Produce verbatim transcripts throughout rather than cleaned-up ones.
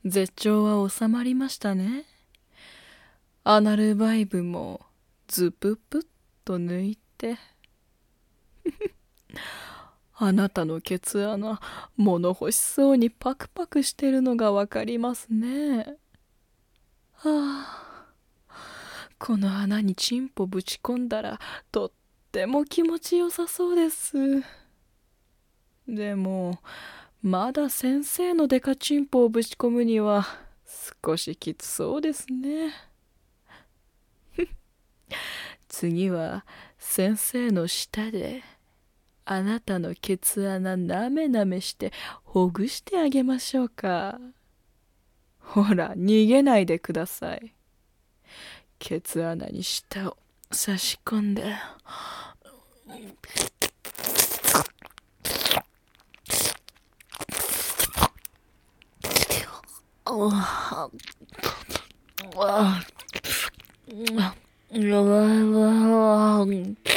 絶頂は収まりましたね。アナルバイブもズププッと抜いて。あなたのケツ穴、物欲しそうにパクパクしてるのがわかりますね。はあ、この穴にチンポぶち込んだらとっても気持ちよさそうです。でもまだ先生のデカチンポをぶち込むには少しきつそうですね。次は先生の舌であなたのケツ穴なめなめしてほぐしてあげましょうか。ほら、逃げないでください。ケツ穴に舌を差し込んで。おああやばいわ。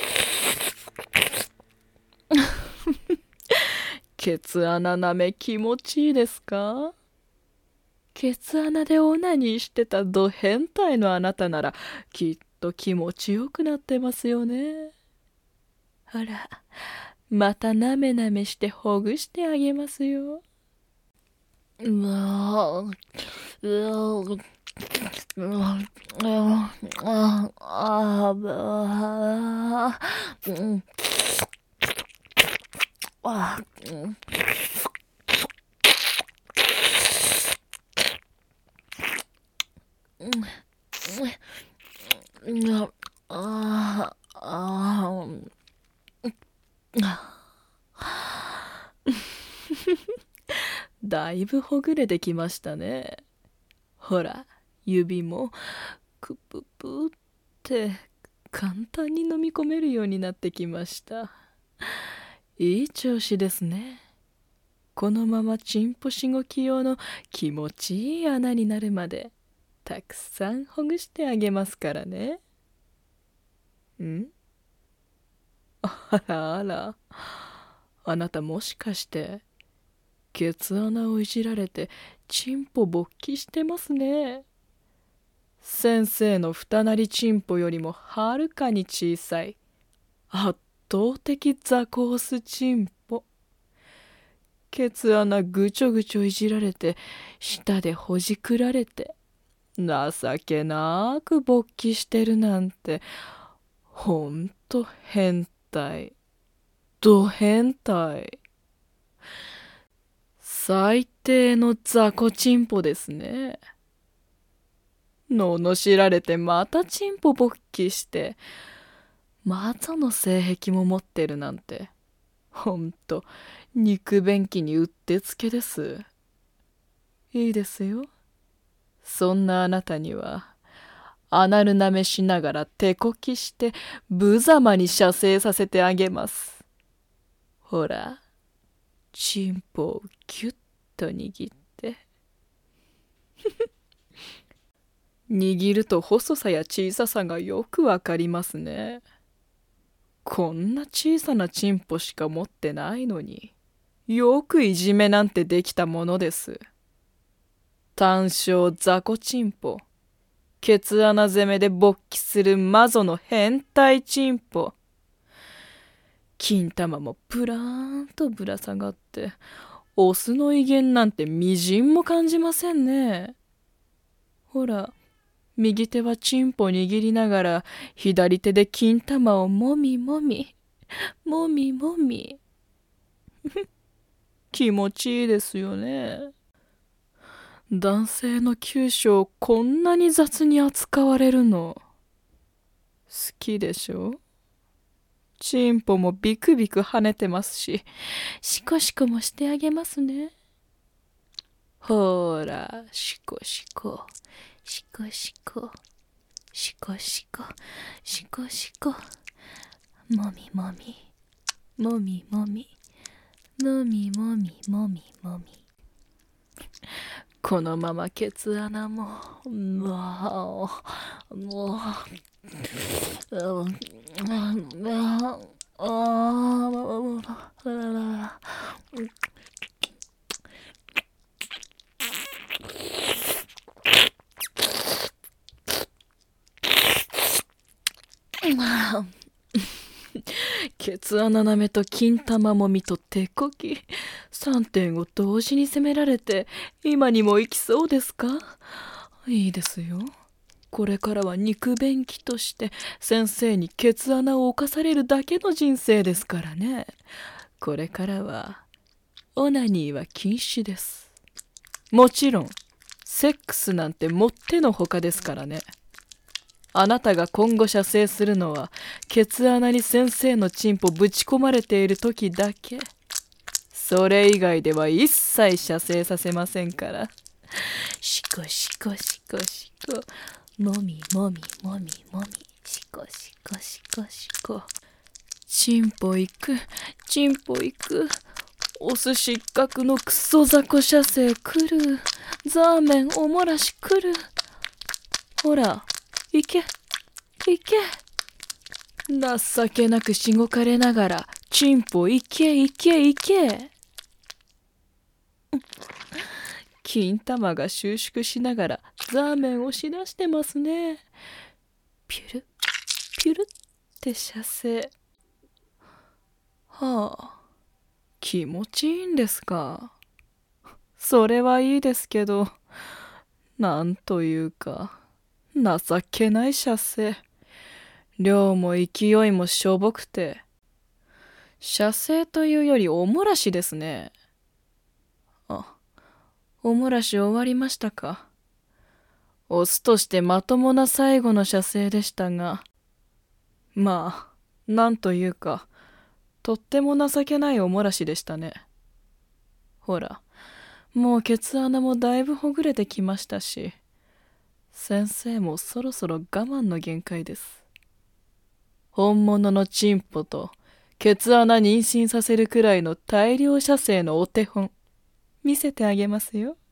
ケツ穴なめ気持ちいいですか？ケツ穴でオナニーしてたド変態のあなたならきっと気持ちよくなってますよね。ほら、またなめなめしてほぐしてあげますよ。うわぁ、うわぁ、うわぁ、ああ、あ、うん、あ、うん、うん、あ、あ、あ、だいぶほぐれてきましたね。ほら、指もクププって簡単に飲み込めるようになってきました。いい調子ですね。このままチンポしごき用の気持ちいい穴になるまでたくさんほぐしてあげますからね。ん？あらあら、あなたもしかしてケツ穴をいじられてチンポ勃起してますね。先生の二なりチンポよりもはるかに小さい圧倒的ザコースチンポ。ケツ穴ぐちょぐちょいじられて舌でほじくられて情けなく勃起してるなんてほんと変態、ド変態、最低のザコチンポですね。罵られてまたチンポ勃起してマゾの性癖も持ってるなんてほんと肉便器にうってつけです。いいですよ、そんなあなたにはアナル舐めしながら手こきして無様に射精させてあげます。ほら、チンポをキュッと握って握ると細さや小ささがよくわかりますね。こんな小さなチンポしか持ってないのによくいじめなんてできたものです。単勝雑魚チンポ、ケツ穴攻めで勃起するマゾの変態チンポ。金玉もプラーンとぶら下がってオスの威厳なんてみじんも感じませんね。ほら、右手はチンポ握りながら左手で金玉をもみもみもみもみ気持ちいいですよね。男性の急所をこんなに雑に扱われるの好きでしょ。チンポもビクビク跳ねてますしシコシコもしてあげますね。ほら、シコシコシコシコシコシコシコシコ、もみもみもみもみもみもみもみもみ。このままケツ穴ももうもうあケツ穴なめと金玉もみと手こき、さんてんを同時に責められて今にも行きそうですか？いいですよ。これからは肉便器として先生にケツ穴を侵されるだけの人生ですからね。これからはオナニーは禁止です。もちろんセックスなんてもってのほかですからね。あなたが今後射精するのはケツ穴に先生のチンポぶち込まれている時だけ。それ以外では一切射精させませんから。シコシコシコシコ、もみもみもみもみ、シコシコシコシコ。チンポ行く、チンポ行く。お寿司一角のクソ雑魚射精来る。ザーメンおもらし来る。ほら行け行け。情けなくしごかれながらチンポ行け行け行け。金玉が収縮しながらザーメンをしだしてますね。ピュルピュルって射精。はあ、気持ちいいんですか。それはいいですけど、なんというか情けない射精。量も勢いもしょぼくて、射精というよりおもらしですね。あ、おもらし終わりましたか。オスとしてまともな最後の射精でしたが、まあなんというかとっても情けないおもらしでしたね。ほら、もうケツ穴もだいぶほぐれてきましたし、先生もそろそろ我慢の限界です。本物のチンポとケツ穴妊娠させるくらいの大量射精のお手本見せてあげますよ。